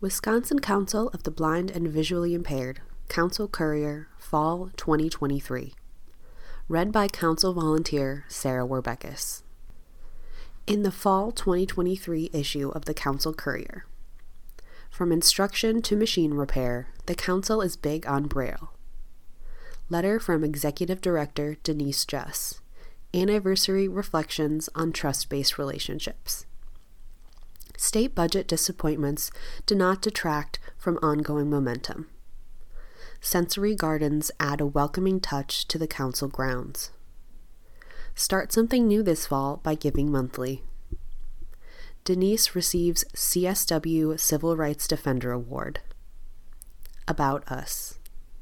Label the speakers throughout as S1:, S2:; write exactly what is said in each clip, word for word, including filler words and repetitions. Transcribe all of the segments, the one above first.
S1: Wisconsin Council of the Blind and Visually Impaired, Council Courier, Fall twenty twenty-three. Read by Council Volunteer Sarah Werbekis. In the Fall twenty twenty-three issue of the Council Courier. From instruction to machine repair, the Council is big on Braille. Letter from Executive Director Denise Jess. Anniversary Reflections on Trust-Based Relationships. State budget disappointments do not detract from ongoing momentum. Sensory gardens add a welcoming touch to the council grounds. Start something new this fall by giving monthly. Denise receives C S W Civil Rights Defender Award. About us.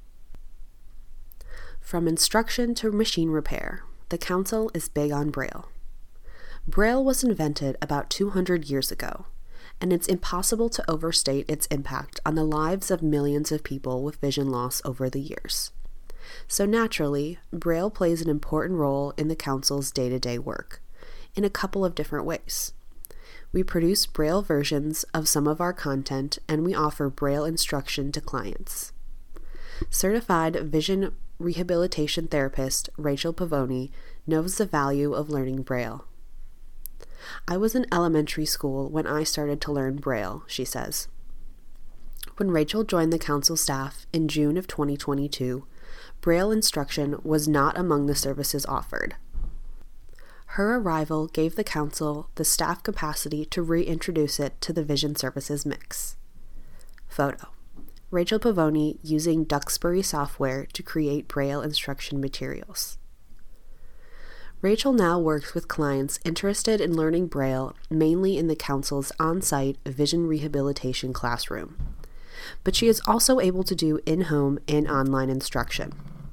S1: From instruction to machine repair, the council is big on Braille. Braille was invented about two hundred years ago, and it's impossible to overstate its impact on the lives of millions of people with vision loss over the years. So naturally, Braille plays an important role in the Council's day-to-day work, in a couple of different ways. We produce Braille versions of some of our content, and we offer Braille instruction to clients. Certified vision rehabilitation therapist Rachel Pavoni knows the value of learning Braille. I was in elementary school when I started to learn Braille, she says. When Rachel joined the council staff in June of twenty twenty-two, Braille instruction was not among the services offered. Her arrival gave the council the staff capacity to reintroduce it to the vision services mix. Photo. Rachel Pavoni using Duxbury software to create Braille instruction materials. Rachel now works with clients interested in learning Braille mainly in the council's on-site vision rehabilitation classroom, but she is also able to do in-home and online instruction.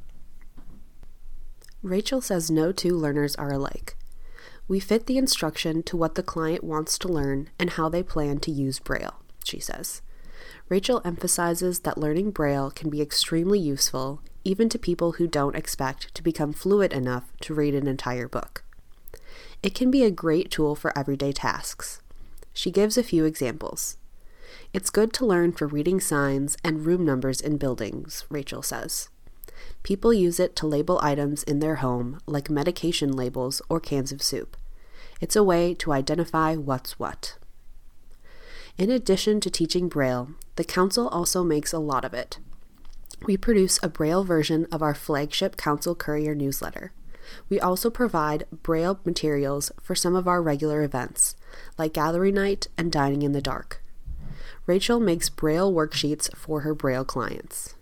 S1: Rachel says no two learners are alike. We fit the instruction to what the client wants to learn and how they plan to use Braille, she says. Rachel emphasizes that learning Braille can be extremely useful even to people who don't expect to become fluent enough to read an entire book. It can be a great tool for everyday tasks. She gives a few examples. It's good to learn for reading signs and room numbers in buildings, Rachel says. People use it to label items in their home, like medication labels or cans of soup. It's a way to identify what's what. In addition to teaching Braille, the council also makes a lot of it. We produce a Braille version of our flagship Council Courier newsletter. We also provide Braille materials for some of our regular events, like Gallery Night and Dining in the Dark. Rachel makes Braille worksheets for her Braille clients.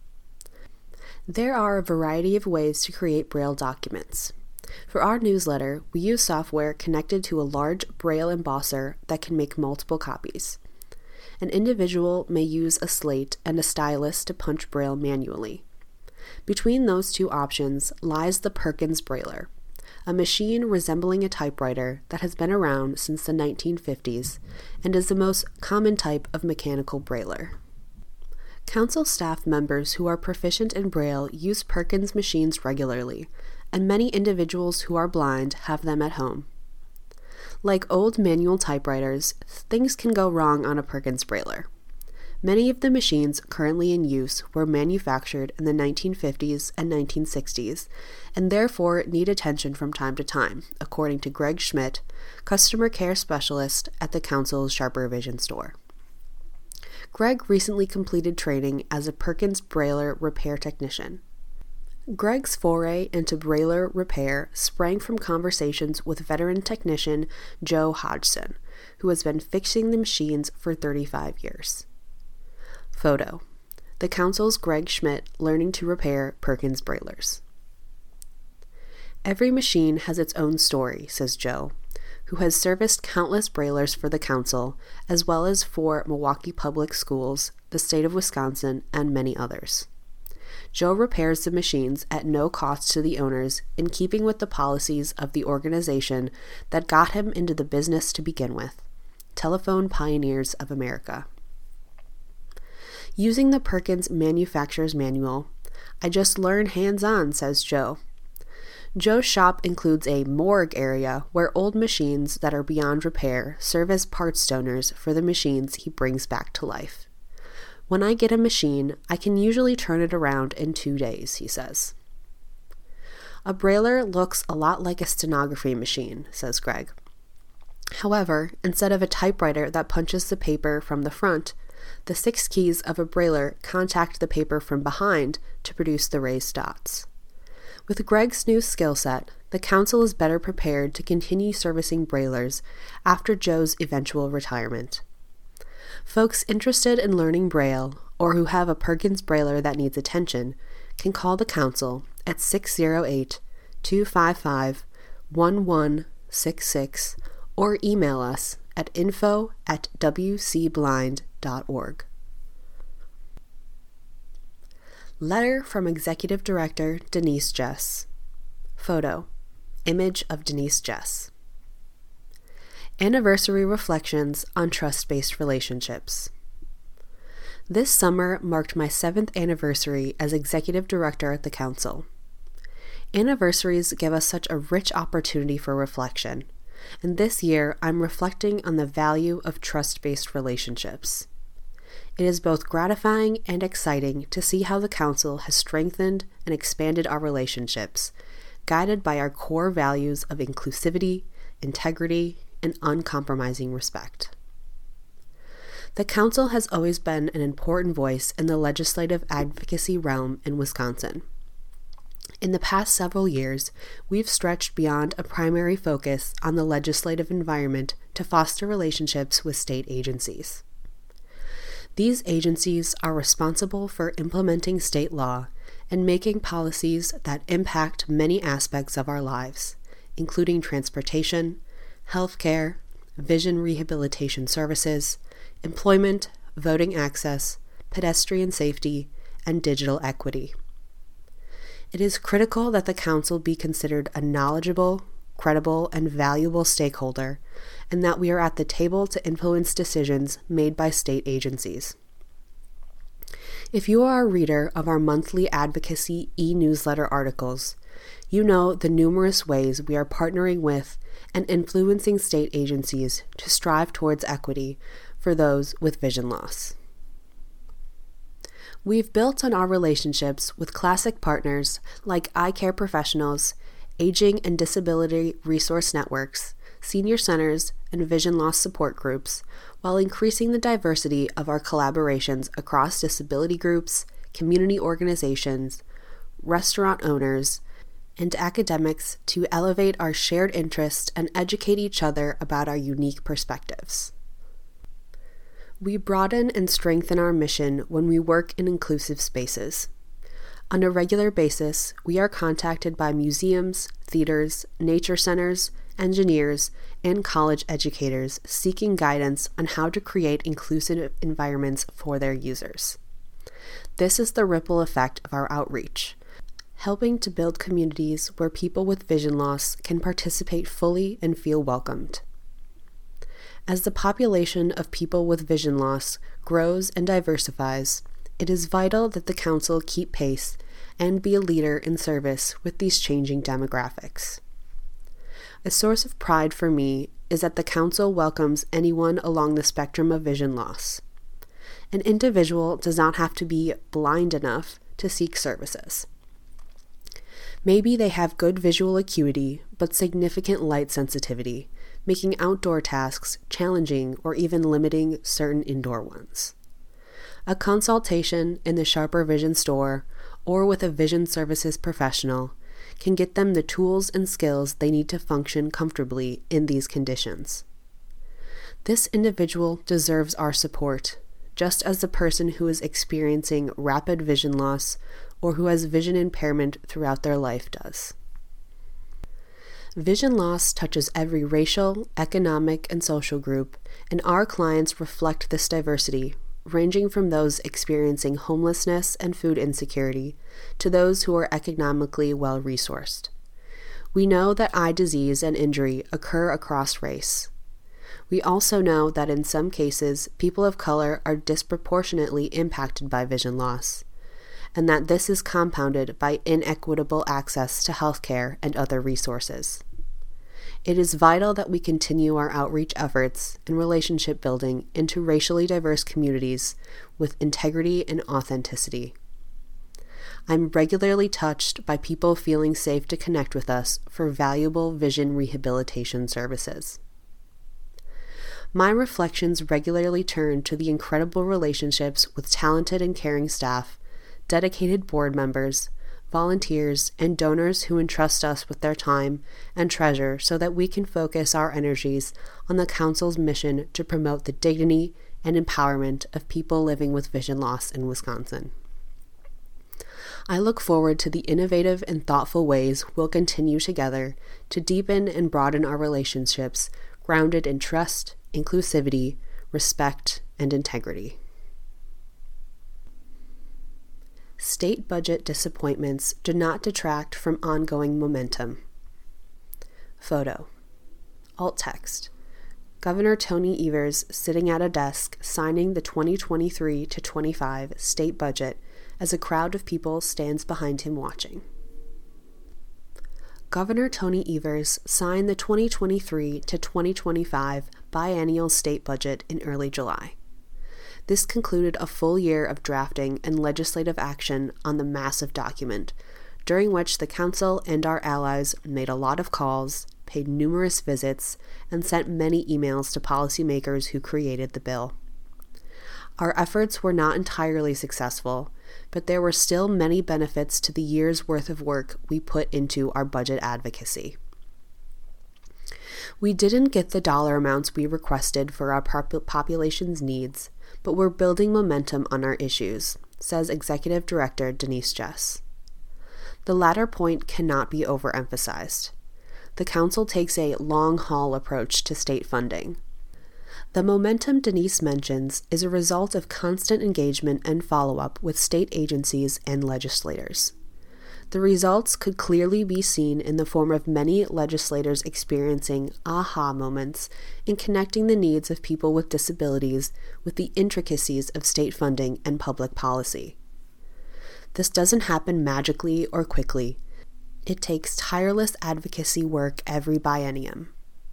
S1: There are a variety of ways to create Braille documents. For our newsletter, we use software connected to a large Braille embosser that can make multiple copies. An individual may use a slate and a stylus to punch Braille manually. Between those two options lies the Perkins Brailler, a machine resembling a typewriter that has been around since the nineteen fifties and is the most common type of mechanical brailler. Council staff members who are proficient in Braille use Perkins machines regularly, and many individuals who are blind have them at home. Like old manual typewriters, things can go wrong on a Perkins Brailler. Many of the machines currently in use were manufactured in the nineteen fifties and nineteen sixties, and therefore need attention from time to time, according to Greg Schmidt, customer care specialist at the Council's Sharper Vision store. Greg recently completed training as a Perkins Brailler repair technician. Greg's foray into Brailler repair sprang from conversations with veteran technician Joe Hodgson, who has been fixing the machines for thirty-five years. Photo. The Council's Greg Schmidt learning to repair Perkins Braillers. Every machine has its own story, says Joe, who has serviced countless Braillers for the Council, as well as for Milwaukee Public Schools, the state of Wisconsin, and many others. Joe repairs the machines at no cost to the owners in keeping with the policies of the organization that got him into the business to begin with, Telephone Pioneers of America. Using the Perkins Manufacturer's Manual, I just learn hands-on, says Joe. Joe's shop includes a morgue area where old machines that are beyond repair serve as parts donors for the machines he brings back to life. When I get a machine, I can usually turn it around in two days, he says. A brailer looks a lot like a stenography machine, says Greg. However, instead of a typewriter that punches the paper from the front, the six keys of a brailer contact the paper from behind to produce the raised dots. With Greg's new skill set, the council is better prepared to continue servicing brailers after Joe's eventual retirement. Folks interested in learning Braille, or who have a Perkins brailer that needs attention, can call the council at six oh eight, two five five, one one six six or email us at info at w c blind dot org. Letter from Executive Director Denise Jess. Photo. Image of Denise Jess. Anniversary Reflections on Trust-Based Relationships. This summer marked my seventh anniversary as Executive Director at the Council. Anniversaries give us such a rich opportunity for reflection, and this year I'm reflecting on the value of trust-based relationships. It is both gratifying and exciting to see how the Council has strengthened and expanded our relationships, guided by our core values of inclusivity, integrity, and uncompromising respect. The Council has always been an important voice in the legislative advocacy realm in Wisconsin. In the past several years, we've stretched beyond a primary focus on the legislative environment to foster relationships with state agencies. These agencies are responsible for implementing state law and making policies that impact many aspects of our lives, including transportation, healthcare, vision rehabilitation services, employment, voting access, pedestrian safety, and digital equity. It is critical that the Council be considered a knowledgeable, credible, and valuable stakeholder, and that we are at the table to influence decisions made by state agencies. If you are a reader of our monthly advocacy e-newsletter articles, you know the numerous ways we are partnering with and influencing state agencies to strive towards equity for those with vision loss. We've built on our relationships with classic partners like eye care professionals, aging and disability resource networks, senior centers, and vision loss support groups, while increasing the diversity of our collaborations across disability groups, community organizations, restaurant owners, and academics to elevate our shared interests and educate each other about our unique perspectives. We broaden and strengthen our mission when we work in inclusive spaces. On a regular basis, we are contacted by museums, theaters, nature centers, engineers, and college educators seeking guidance on how to create inclusive environments for their users. This is the ripple effect of our outreach, helping to build communities where people with vision loss can participate fully and feel welcomed. As the population of people with vision loss grows and diversifies, it is vital that the Council keep pace and be a leader in service with these changing demographics. A source of pride for me is that the Council welcomes anyone along the spectrum of vision loss. An individual does not have to be blind enough to seek services. Maybe they have good visual acuity, but significant light sensitivity, making outdoor tasks challenging or even limiting certain indoor ones. A consultation in the Sharper Vision store or with a vision services professional can get them the tools and skills they need to function comfortably in these conditions. This individual deserves our support, just as the person who is experiencing rapid vision loss or who has vision impairment throughout their life does. Vision loss touches every racial, economic, and social group, and our clients reflect this diversity, ranging from those experiencing homelessness and food insecurity to those who are economically well-resourced. We know that eye disease and injury occur across race. We also know that in some cases, people of color are disproportionately impacted by vision loss, and that this is compounded by inequitable access to healthcare and other resources. It is vital that we continue our outreach efforts and relationship building into racially diverse communities with integrity and authenticity. I'm regularly touched by people feeling safe to connect with us for valuable vision rehabilitation services. My reflections regularly turn to the incredible relationships with talented and caring staff, dedicated board members, volunteers, and donors who entrust us with their time and treasure so that we can focus our energies on the Council's mission to promote the dignity and empowerment of people living with vision loss in Wisconsin. I look forward to the innovative and thoughtful ways we'll continue together to deepen and broaden our relationships grounded in trust, inclusivity, respect, and integrity. State budget disappointments do not detract from ongoing momentum. Photo. Alt text. Governor Tony Evers sitting at a desk signing the twenty twenty-three to twenty-five state budget as a crowd of people stands behind him watching. Governor Tony Evers signed the twenty twenty-three to twenty twenty-five biennial state budget in early July. This concluded a full year of drafting and legislative action on the massive document, during which the Council and our allies made a lot of calls, paid numerous visits, and sent many emails to policymakers who created the bill. Our efforts were not entirely successful, but there were still many benefits to the year's worth of work we put into our budget advocacy. We didn't get the dollar amounts we requested for our pop- population's needs, but we're building momentum on our issues, says Executive Director Denise Jess. The latter point cannot be overemphasized. The Council takes a long-haul approach to state funding. The momentum Denise mentions is a result of constant engagement and follow-up with state agencies and legislators. The results could clearly be seen in the form of many legislators experiencing aha moments in connecting the needs of people with disabilities with the intricacies of state funding and public policy. This doesn't happen magically or quickly. It takes tireless advocacy work every biennium.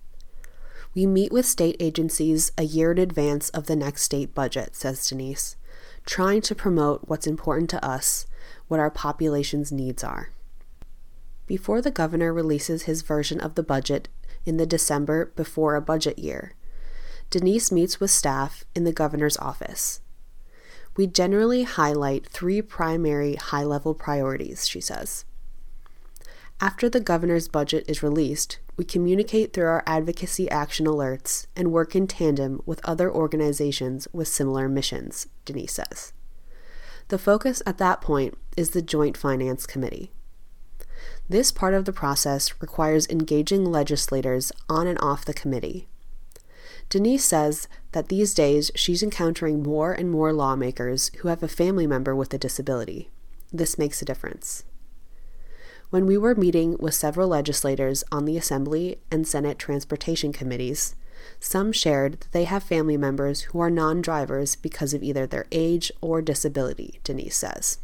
S1: We meet with state agencies a year in advance of the next state budget, says Denise, trying to promote what's important to us, what our population's needs are. Before the governor releases his version of the budget in the December before a budget year, Denise meets with staff in the governor's office. We generally highlight three primary high-level priorities, she says. After the governor's budget is released, we communicate through our advocacy action alerts and work in tandem with other organizations with similar missions, Denise says. The focus at that point is the Joint Finance Committee. This part of the process requires engaging legislators on and off the committee. Denise says that these days she's encountering more and more lawmakers who have a family member with a disability. This makes a difference. When we were meeting with several legislators on the Assembly and Senate Transportation Committees, some shared that they have family members who are non-drivers because of either their age or disability, Denise says.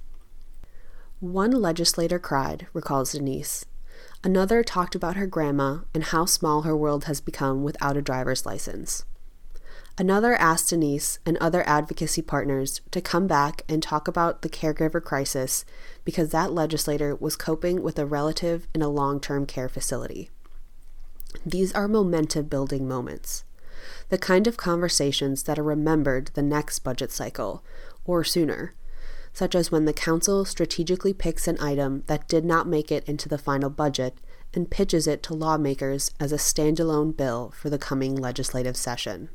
S1: One legislator cried, recalls Denise. Another talked about her grandma and how small her world has become without a driver's license. Another asked Denise and other advocacy partners to come back and talk about the caregiver crisis because that legislator was coping with a relative in a long-term care facility. These are momentum-building moments, the kind of conversations that are remembered the next budget cycle, or sooner, such as when the Council strategically picks an item that did not make it into the final budget and pitches it to lawmakers as a standalone bill for the coming legislative session.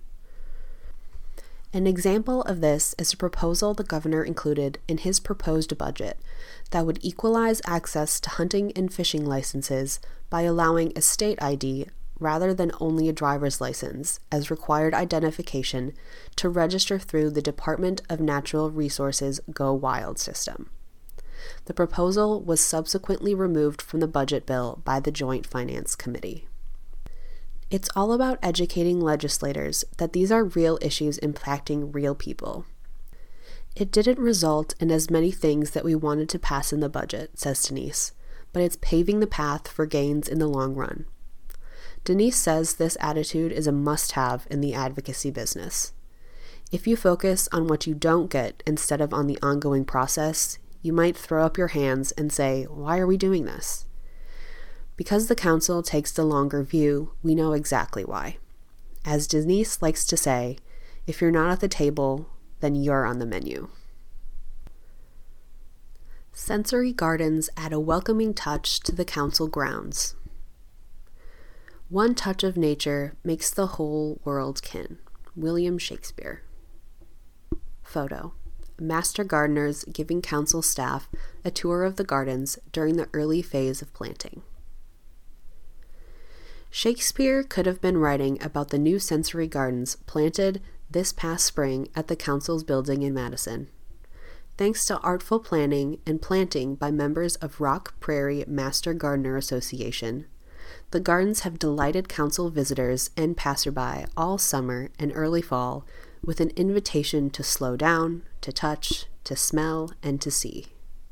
S1: An example of this is a proposal the governor included in his proposed budget that would equalize access to hunting and fishing licenses by allowing a state I D rather than only a driver's license as required identification to register through the Department of Natural Resources Go Wild system. The proposal was subsequently removed from the budget bill by the Joint Finance Committee. It's all about educating legislators that these are real issues impacting real people. It didn't result in as many things that we wanted to pass in the budget, says Denise, but it's paving the path for gains in the long run. Denise says this attitude is a must-have in the advocacy business. If you focus on what you don't get instead of on the ongoing process, you might throw up your hands and say, "Why are we doing this?" Because the council takes the longer view, we know exactly why. As Denise likes to say, if you're not at the table, then you're on the menu. Sensory gardens add a welcoming touch to the council grounds. One touch of nature makes the whole world kin. William Shakespeare. Photo. Master gardeners giving council staff a tour of the gardens during the early phase of planting. Shakespeare could have been writing about the new sensory gardens planted this past spring at the council's building in Madison. Thanks to artful planning and planting by members of Rock Prairie Master Gardener Association, the gardens have delighted council visitors and passerby all summer and early fall with an invitation to slow down, to touch, to smell, and to see.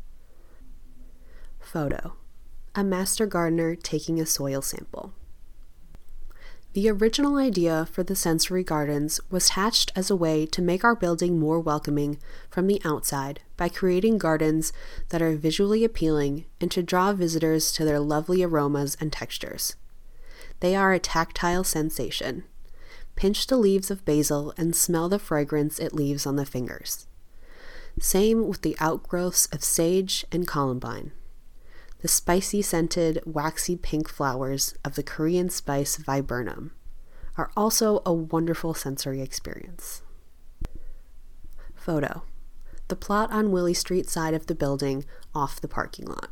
S1: Photo. A master gardener taking a soil sample. The original idea for the sensory gardens was hatched as a way to make our building more welcoming from the outside by creating gardens that are visually appealing and to draw visitors to their lovely aromas and textures. They are a tactile sensation. Pinch the leaves of basil and smell the fragrance it leaves on the fingers. Same with the outgrowths of sage and columbine. The spicy scented, waxy pink flowers of the Korean spice viburnum are also a wonderful sensory experience. Photo. The plot on Willie Street side of the building off the parking lot.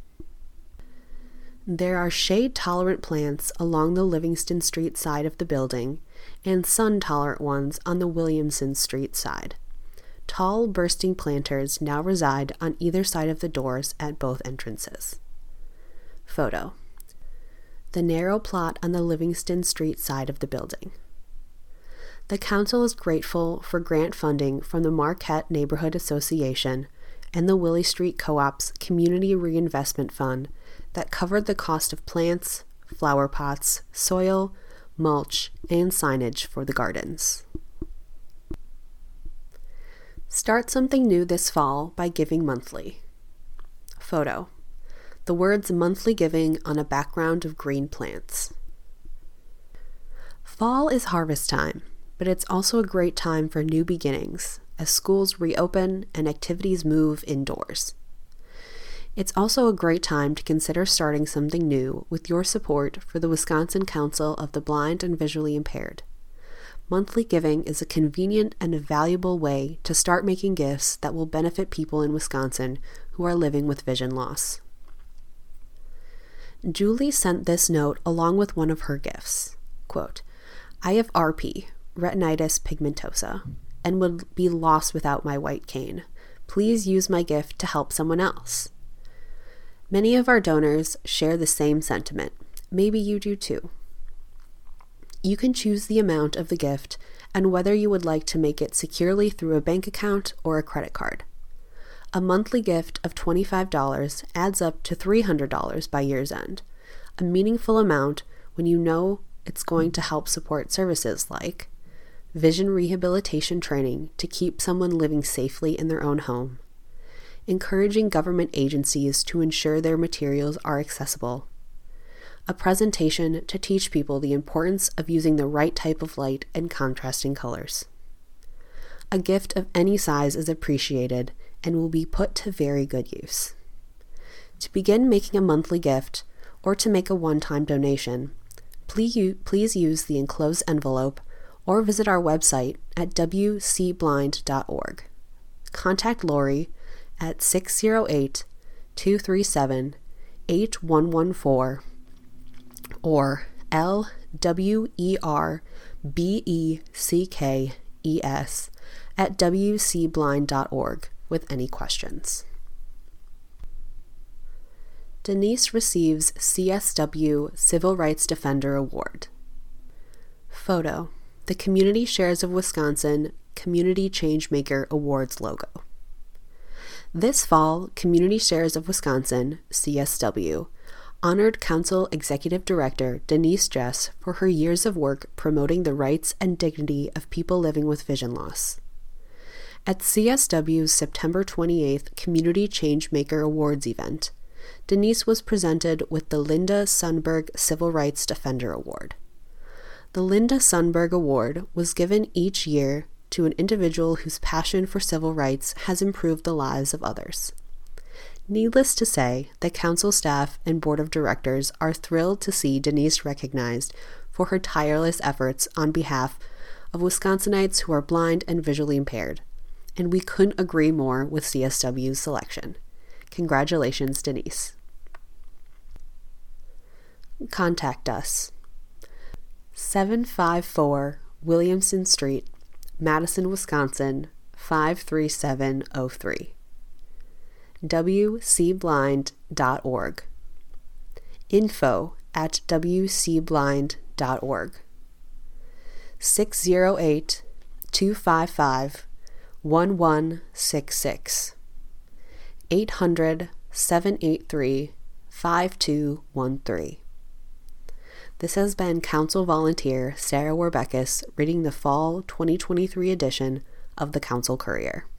S1: There are shade-tolerant plants along the Livingston Street side of the building and sun-tolerant ones on the Williamson Street side. Tall, bursting planters now reside on either side of the doors at both entrances. Photo. The narrow plot on the Livingston Street side of the building. The council is grateful for grant funding from the Marquette Neighborhood Association and the Willie Street Co-op's Community Reinvestment Fund that covered the cost of plants, flower pots, soil, mulch, and signage for the gardens. Start something new this fall by giving monthly. Photo. The words monthly giving on a background of green plants. Fall is harvest time, but it's also a great time for new beginnings as schools reopen and activities move indoors. It's also a great time to consider starting something new with your support for the Wisconsin Council of the Blind and Visually Impaired. Monthly giving is a convenient and a valuable way to start making gifts that will benefit people in Wisconsin who are living with vision loss. Julie sent this note along with one of her gifts. Quote, I have R P, retinitis pigmentosa, and would be lost without my white cane. Please use my gift to help someone else. Many of our donors share the same sentiment. Maybe you do too. You can choose the amount of the gift and whether you would like to make it securely through a bank account or a credit card. A monthly gift of twenty-five dollars adds up to three hundred dollars by year's end, a meaningful amount when you know it's going to help support services like vision rehabilitation training to keep someone living safely in their own home, encouraging government agencies to ensure their materials are accessible, a presentation to teach people the importance of using the right type of light and contrasting colors. A gift of any size is appreciated and will be put to very good use. To begin making a monthly gift or to make a one-time donation, please, please use the enclosed envelope or visit our website at w c blind dot org. Contact Lori at six oh eight, two three seven, eight one one four or L W E R B E C K E S at w c blind dot org with any questions. Denise receives C S W Civil Rights Defender Award. Photo. The Community Shares of Wisconsin Community Changemaker Awards logo. This fall, Community Shares of Wisconsin, C S W, honored Council Executive Director Denise Jess for her years of work promoting the rights and dignity of people living with vision loss. At C S W's September twenty-eighth Community Changemaker Awards event, Denise was presented with the Linda Sundberg Civil Rights Defender Award. The Linda Sundberg Award was given each year to an individual whose passion for civil rights has improved the lives of others. Needless to say, the council staff and board of directors are thrilled to see Denise recognized for her tireless efforts on behalf of Wisconsinites who are blind and visually impaired, and we couldn't agree more with C S W's selection. Congratulations, Denise. Contact us. seven five four Williamson Street, Madison, Wisconsin, five three seven oh three. w c blind dot org. Info at w c blind dot org. six oh eight, two five five, one one six six. eight hundred, seven eight three, five two one three. This has been Council Volunteer Sarah Warbekis reading the Fall twenty twenty-three edition of the Council Courier.